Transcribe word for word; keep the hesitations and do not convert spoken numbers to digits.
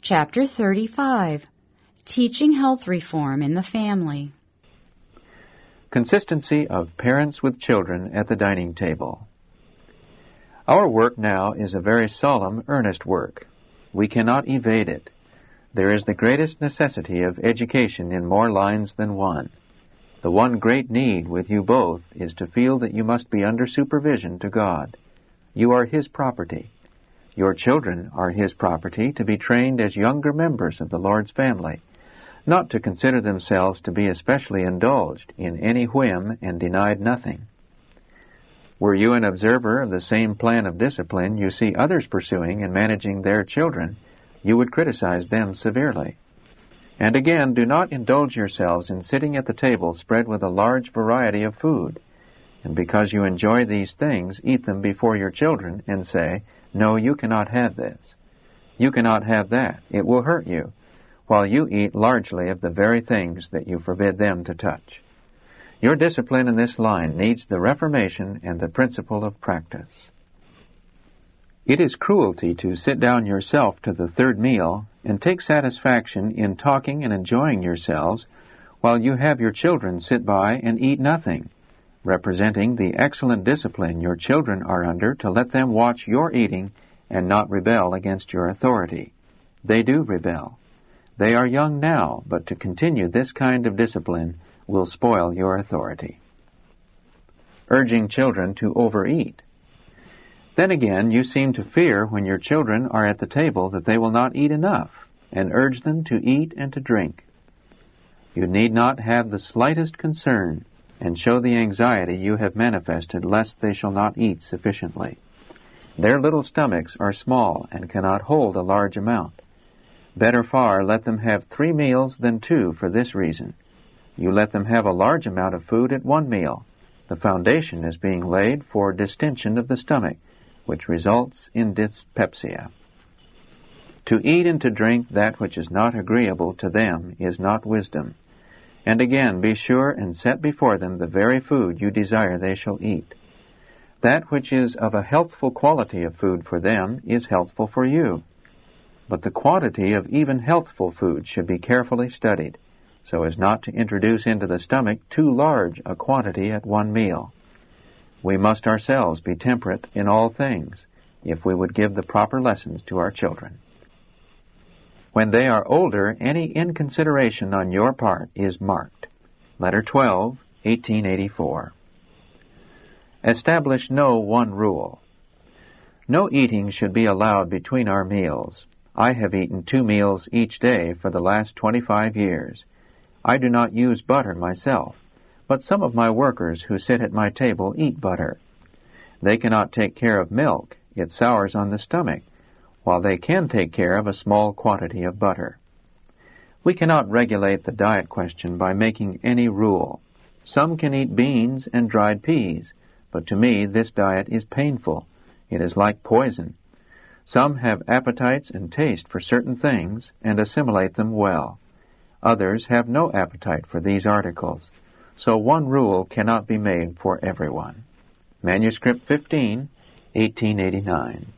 Chapter thirty-five. Teaching Health Reform in the Family. Consistency of parents with children at the dining table. Our work now is a very solemn, earnest work. We cannot evade it. There is the greatest necessity of education in more lines than one. The one great need with you both is to feel that you must be under supervision to God. You are His property. Your children are His property to be trained as younger members of the Lord's family, not to consider themselves to be especially indulged in any whim and denied nothing. Were you an observer of the same plan of discipline you see others pursuing in managing their children, you would criticize them severely. And again, do not indulge yourselves in sitting at the table spread with a large variety of food, and because you enjoy these things, eat them before your children and say, "No, you cannot have this. You cannot have that. It will hurt you," while you eat largely of the very things that you forbid them to touch. Your discipline in this line needs the reformation and the principle of practice. It is cruelty to sit down yourself to the third meal and take satisfaction in talking and enjoying yourselves while you have your children sit by and eat nothing, representing the excellent discipline your children are under to let them watch your eating and not rebel against your authority. They do rebel. They are young now, but to continue this kind of discipline will spoil your authority. Urging children to overeat. Then again, you seem to fear when your children are at the table that they will not eat enough, and urge them to eat and to drink. You need not have the slightest concern and show the anxiety you have manifested lest they shall not eat sufficiently. Their little stomachs are small and cannot hold a large amount. Better far let them have three meals than two for this reason. You let them have a large amount of food at one meal. The foundation is being laid for distension of the stomach, which results in dyspepsia. To eat and to drink that which is not agreeable to them is not wisdom. And again, be sure and set before them the very food you desire they shall eat. That which is of a healthful quality of food for them is healthful for you. But the quantity of even healthful food should be carefully studied, so as not to introduce into the stomach too large a quantity at one meal. We must ourselves be temperate in all things, if we would give the proper lessons to our children. When they are older, any inconsideration on your part is marked. Letter twelve, eighteen eighty-four. Establish no one rule. No eating should be allowed between our meals. I have eaten two meals each day for the last twenty-five years. I do not use butter myself, but some of my workers who sit at my table eat butter. They cannot take care of milk. It sours on the stomach, while they can take care of a small quantity of butter. We cannot regulate the diet question by making any rule. Some can eat beans and dried peas, but to me this diet is painful. It is like poison. Some have appetites and taste for certain things and assimilate them well. Others have no appetite for these articles, so one rule cannot be made for everyone. Manuscript fifteen, eighteen eighty-nine.